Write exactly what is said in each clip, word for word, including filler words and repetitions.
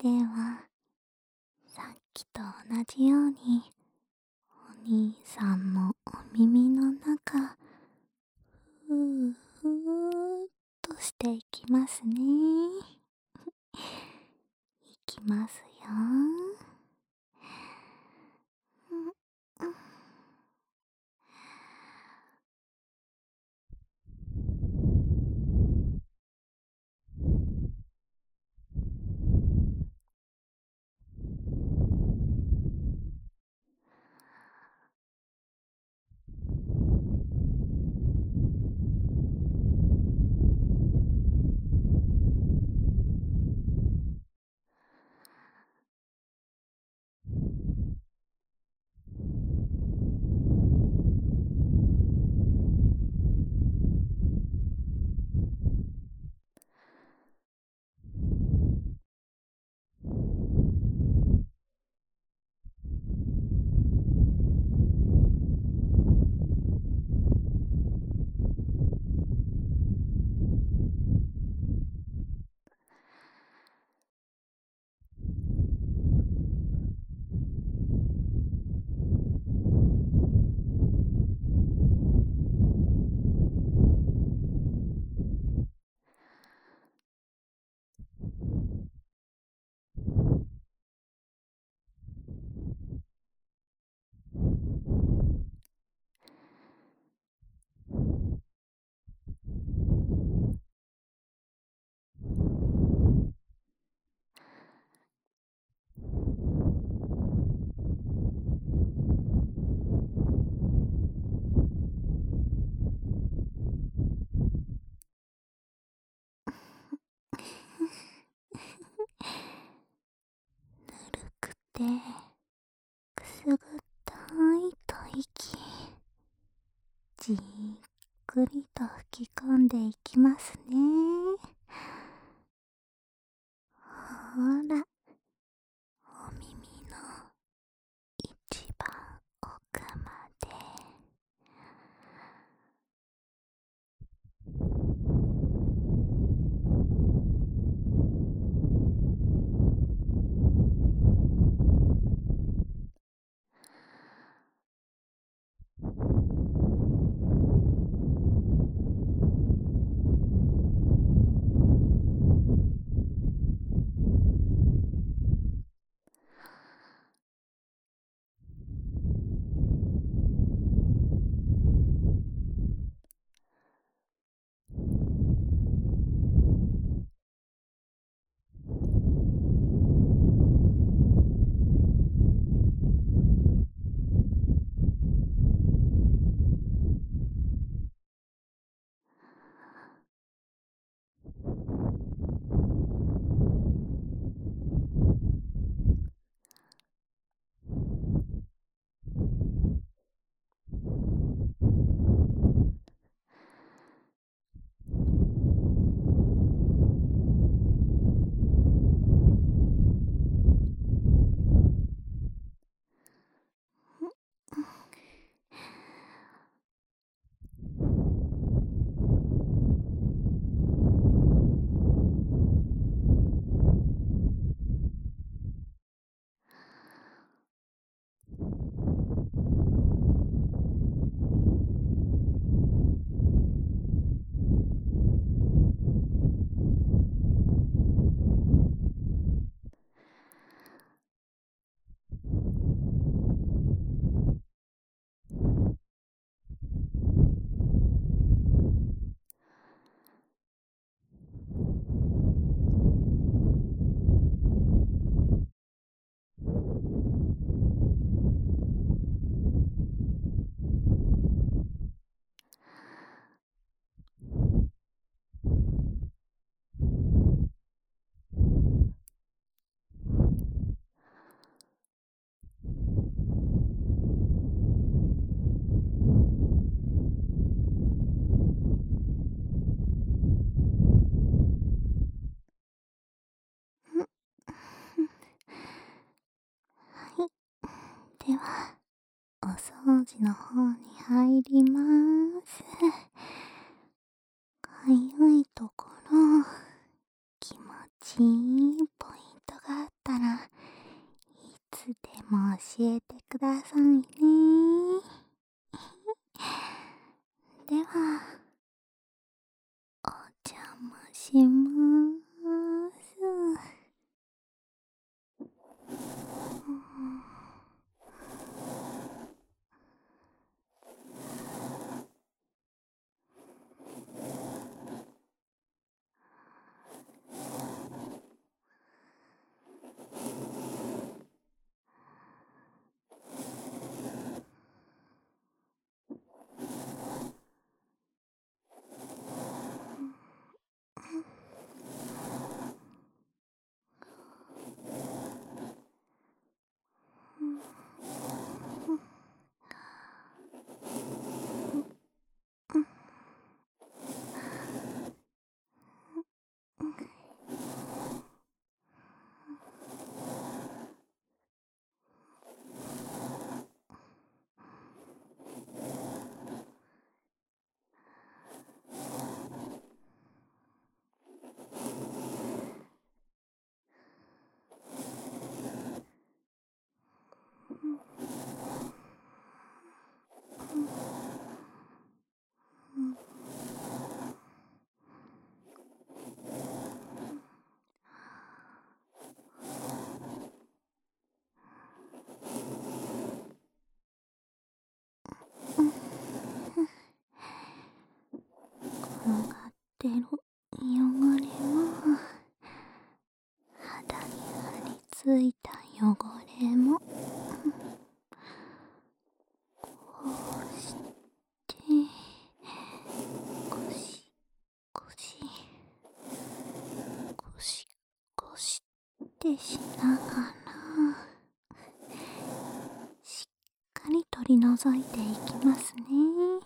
では、さっきと同じように、お兄さんのお耳の中、ふーふーっとしていきますね。いきますよ。うんうん。ぬるくてくすぐったい吐息、じっくりと吹き込んでいきますね。ほら、お耳の一番奥まで。はい。では、お掃除の方に入りまーす。かゆいところ、気持ちいいポイントがあっも教えてくださいね。では、お邪魔しまーす。転がってる汚れも、肌に張り付いた汚れも、こうしてゴシゴシゴシゴシってしながらしっかり取り除いていきますね。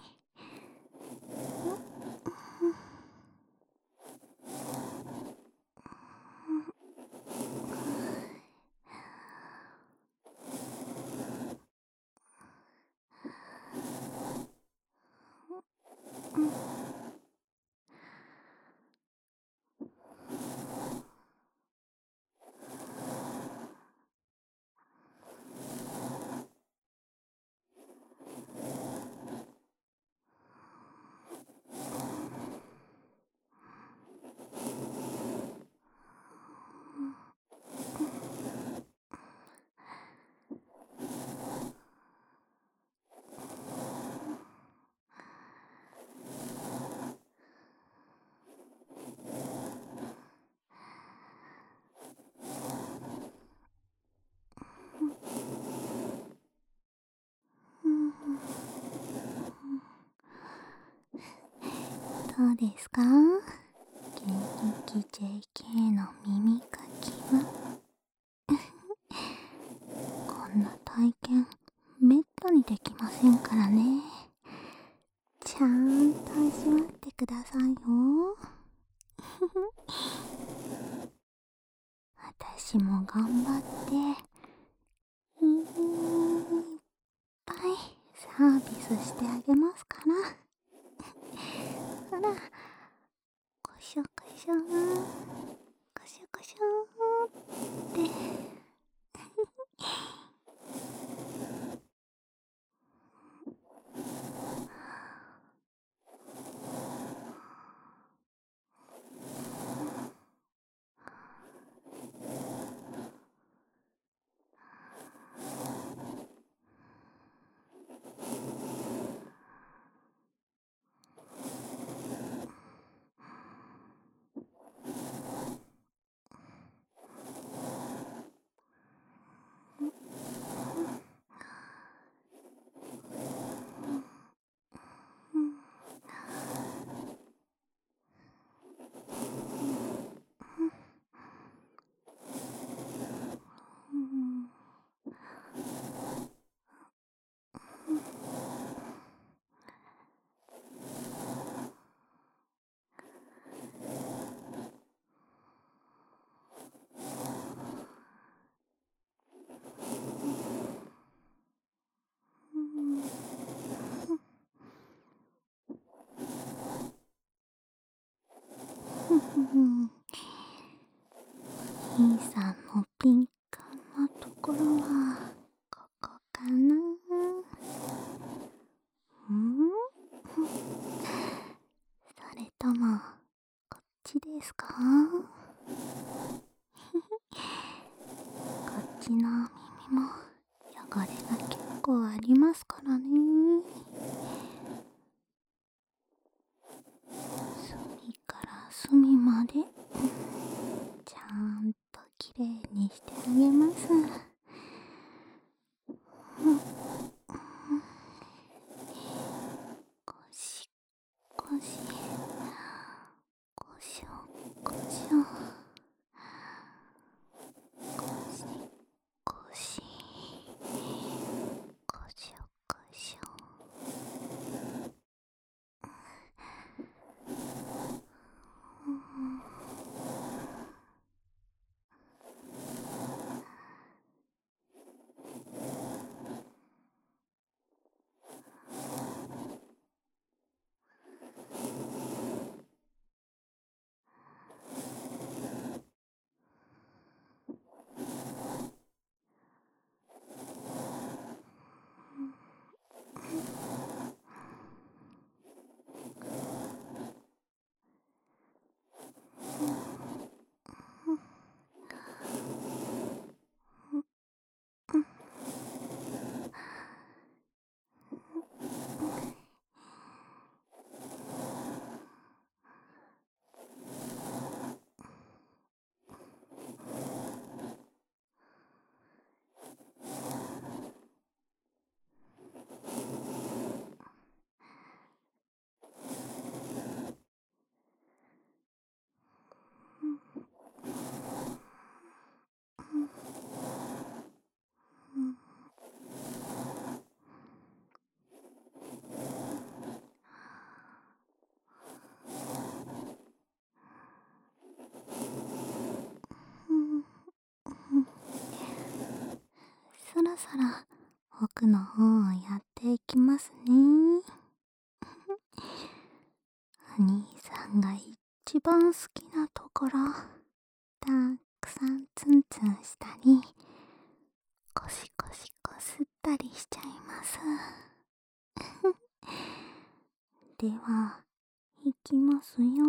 どうですか？現役 ジェイケー の耳かきはこんな体験めったにできませんからね。ちゃんと味わってくださいよ。私も頑張っていっぱいサービスしてあげますから。ほら、こしょこしょこしょこしょって兄さんの敏感なところはちの耳も汚れが結構ありますからね。隅から隅までちゃんときれいにしてあげます。ゴシゴシゴショゴショゴシゴシゴショゴショ。そろそろ奥の方をやっていきますね。お兄さんが一番好きなところ、たくさんツンツンしたりゴシゴシこすったりしちゃいます。では、いきますよ。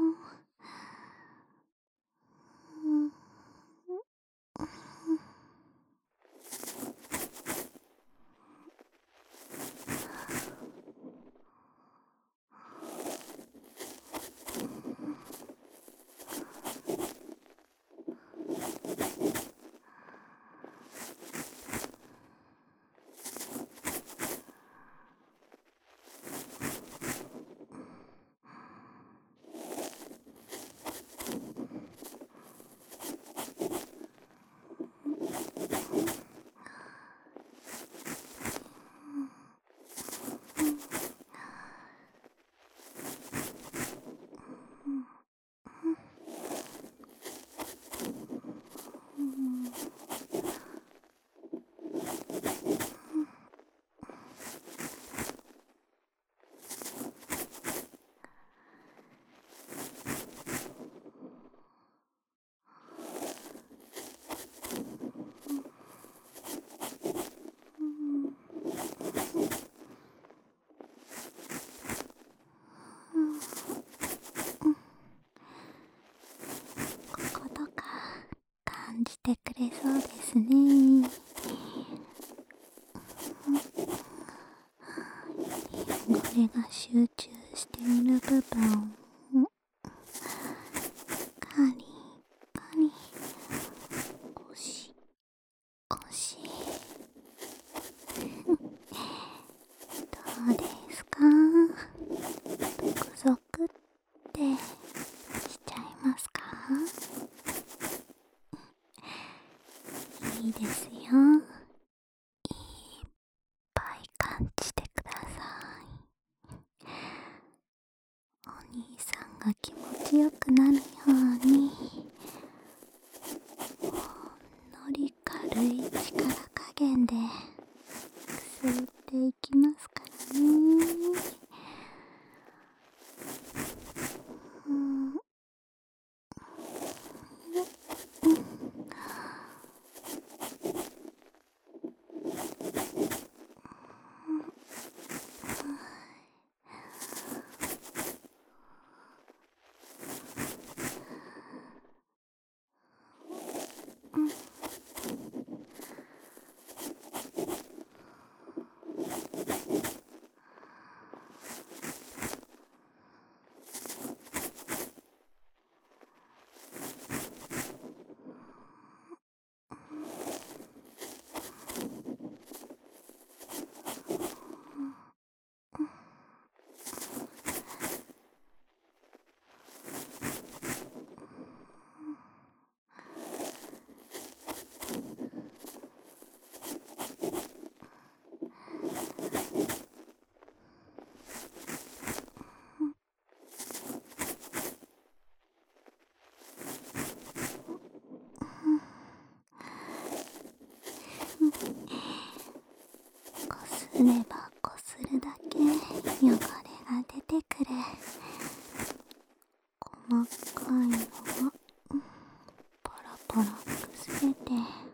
こことか感じてくれそうですね。これが集中している部分をカリカリゴシゴシ。どうですか？ゾクゾクってしちゃいますか？いいですよ。いっぱい感じてください。お兄さんが気持ちよくなるように、ほんのり軽い力加減でくすっていきますからね。うん、 すればこするだけ汚れが出てくる。細かいのはパラパラ崩れて、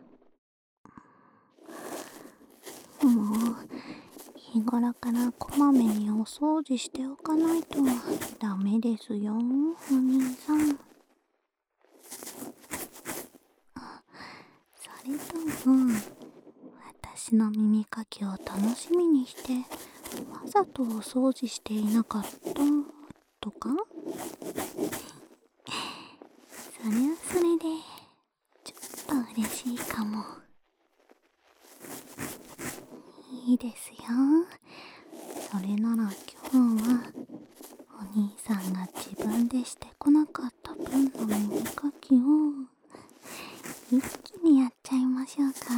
もう日頃からこまめにお掃除しておかないとダメですよ、お兄さん。あ、それとも私の耳かきを楽しみにしてわざとお掃除していなかったとか？それはそれでちょっと嬉しいかも。いいですよ。それなら今日はお兄さんが自分でしてこなかった分の耳かきを一気にやっちゃいましょうか。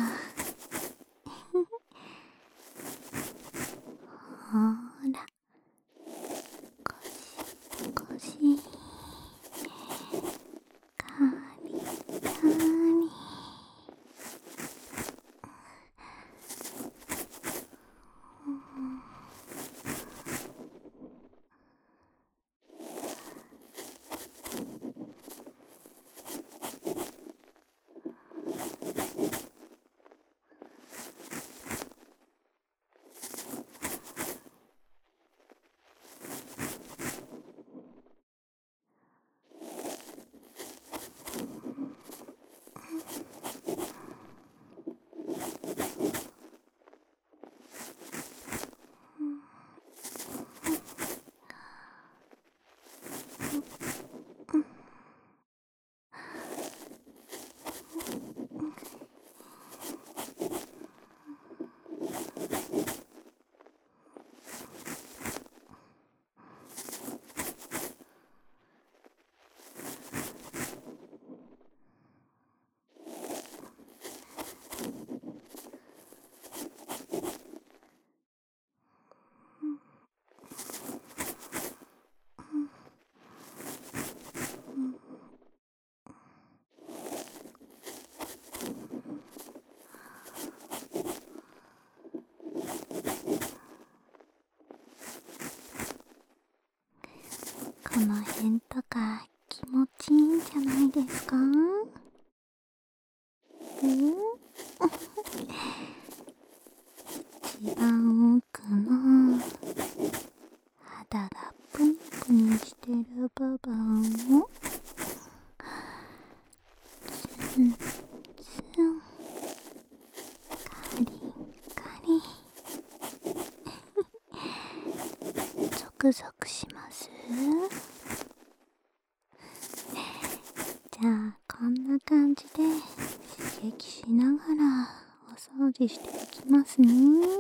ほーら、ゴシゴシ、カリカリ。この辺とか気持ちいいんじゃないですか？ん？一番奥の肌がプニプニしてる部分をツンツン、カリカリゾクゾクします？じゃあこんな感じで刺激しながらお掃除していきますね。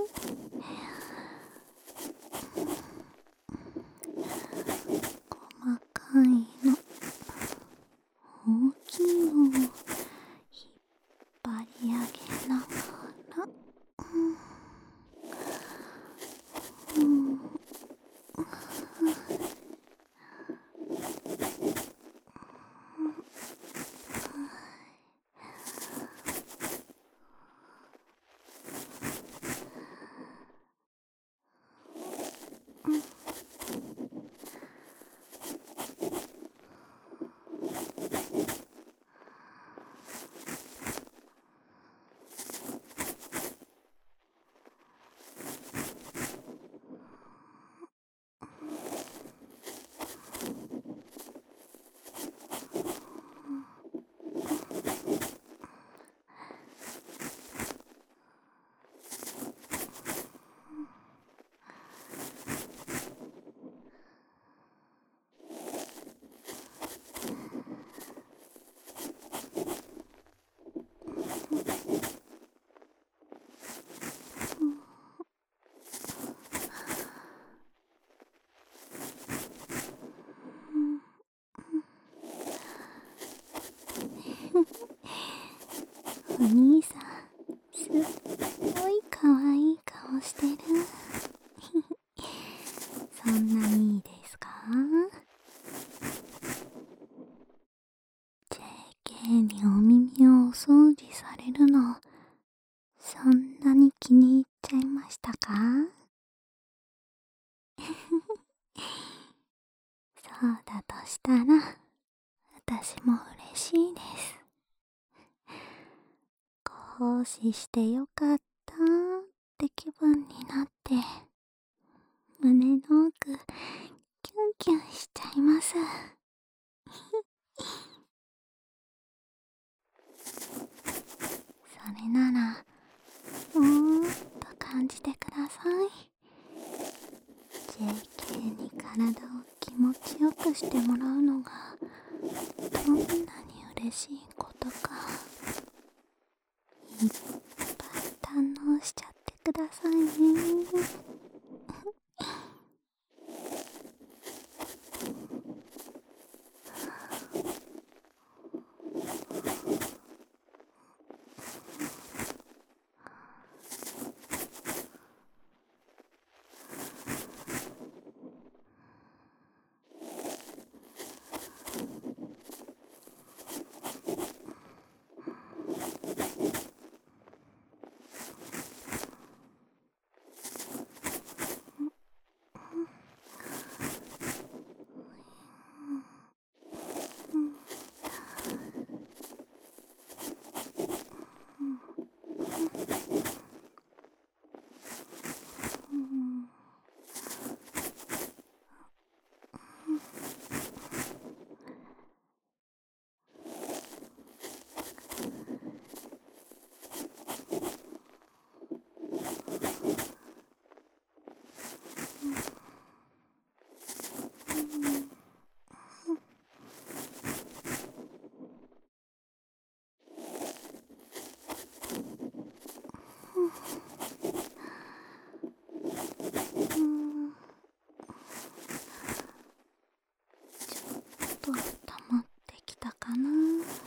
細かいの、大きいのを引っ張り上げながら、うん、お兄さん、すっごいかわいい顔してる。そんなにいいですか？ ジェーケー にお耳をお掃除されるの、そんなに気に入っちゃいましたか？ 奉仕してよかったって気分になって、胸の奥、キュンキュンしちゃいます。それなら、うーんと感じてください。ジェーケー に体を気持ちよくしてもらうのが、どんなに嬉しいことか。いっぱい堪能しちゃってくださいね。ちょっと溜まってきたかな。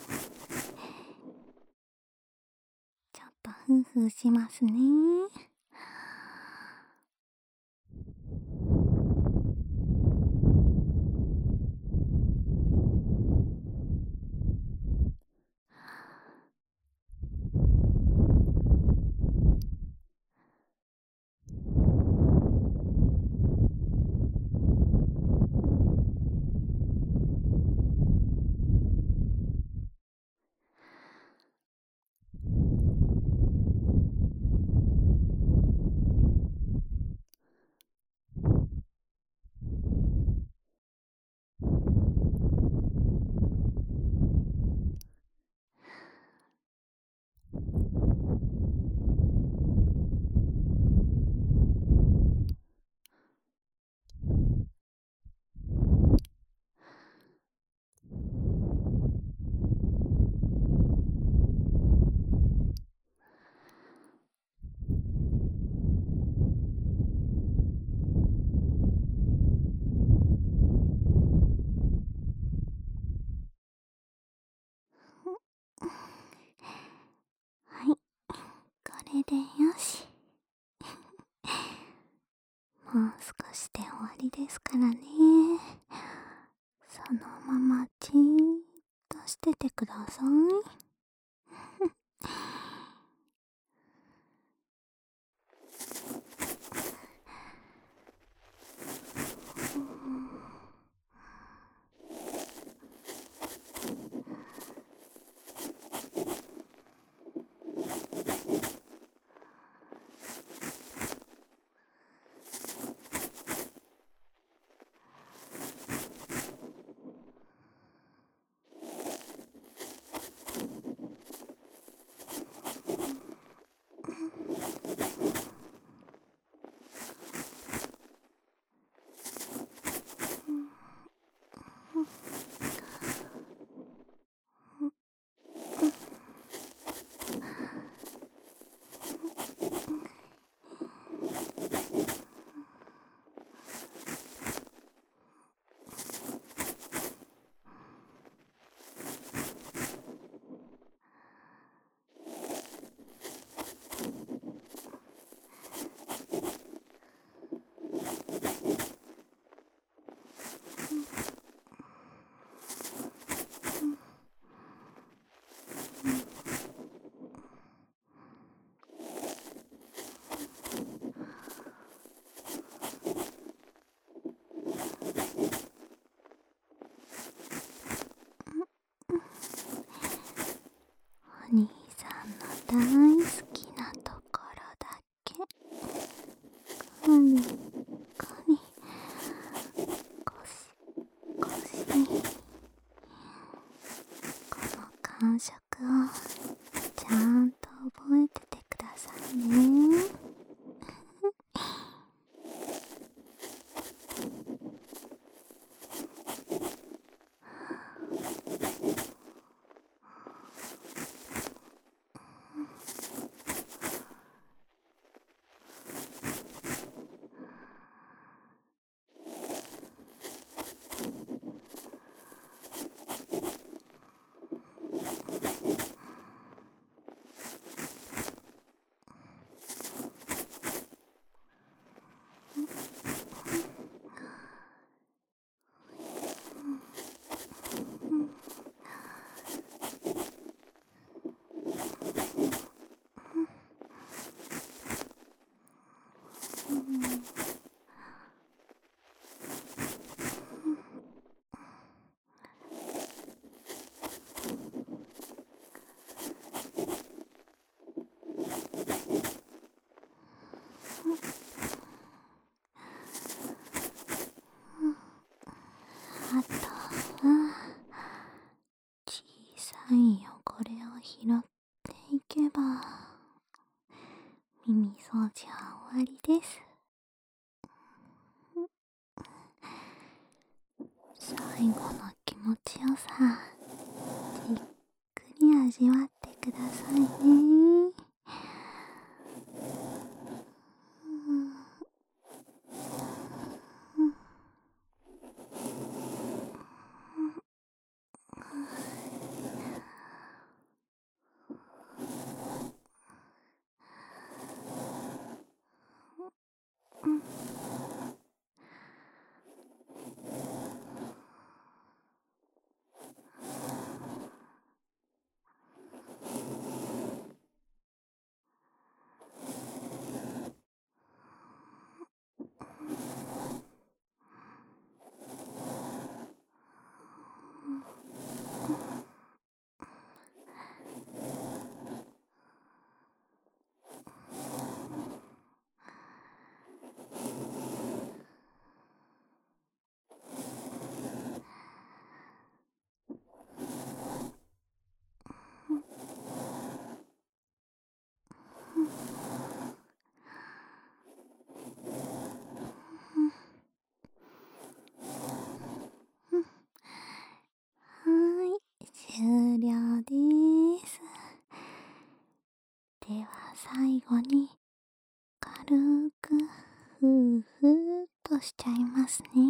ちょっとフーフーしますね。はい、これでよし。もう少しで終わりですからね。そのままじーっとしててください。 大好きなところだけくりくりゴシゴシ、この感触をちゃんと覚えててくださいね。あとは小さい汚れを拾っていけば耳掃除は終わりです。最後の気持ちよさ、じっくり味わってくださいね。終了です。では最後に軽くふーふーっとしちゃいますね。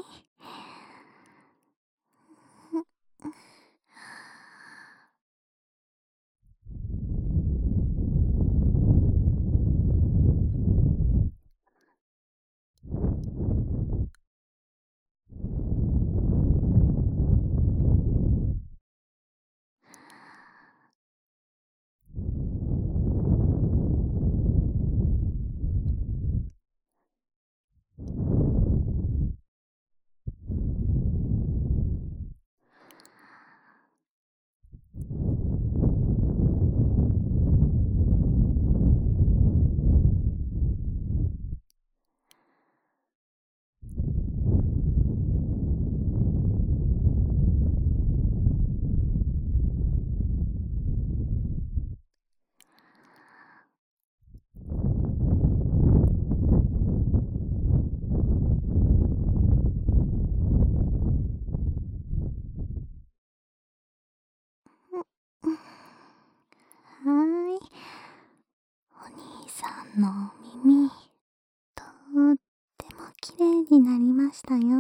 はーい。お兄さんのお耳、とってもきれいになりましたよ。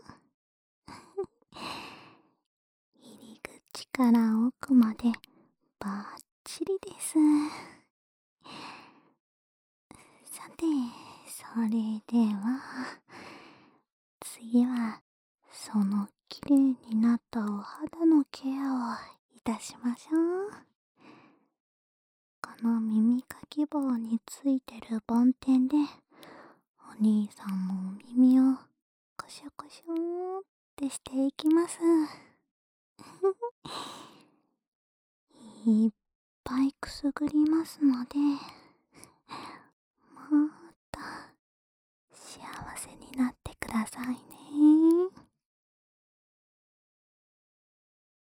入り口から奥までバッチリです。さて、それでは、次は、そのきれいになったお肌のケアをいたしましょう。この耳かき棒についてる梵天で、お兄さんのお耳をコショコショーってしていきます。いっぱぱいくすぐりますので、